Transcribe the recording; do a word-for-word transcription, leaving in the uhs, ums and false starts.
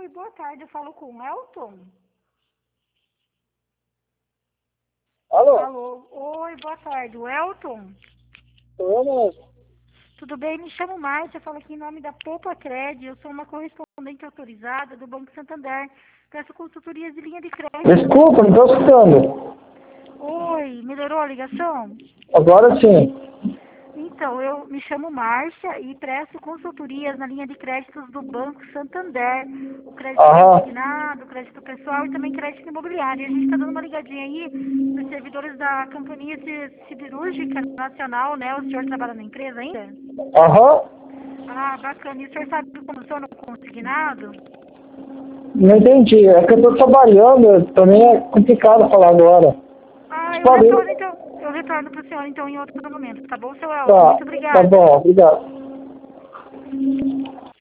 Oi, boa tarde. Eu falo com o Elton. Alô? Alô. Oi, boa tarde. O Elton? Sou eu mesmo. Tudo bem? Me chamo Márcia. Eu falo aqui em nome da Poupa Cred. Eu sou uma correspondente autorizada do Banco Santander. Peço consultorias de linha de crédito. Desculpa, não estou escutando. Oi, melhorou a ligação? Agora sim. Então, eu me chamo Márcia e presto consultorias na linha de créditos do Banco Santander. O crédito Aham. consignado, o crédito pessoal e também crédito imobiliário. E a gente está dando uma ligadinha aí nos servidores da Companhia Ci- Siderúrgica Nacional, né? O senhor trabalha na empresa ainda? Aham. Ah, bacana. E o senhor sabe como funciona o consignado? Não entendi. É que eu estou trabalhando, também é complicado falar agora. Ah, eu Pode. retorno então. Eu retorno para o senhor então em outro momento, tá bom, seu Elton? Tá, Muito tá obrigada. bom, obrigado.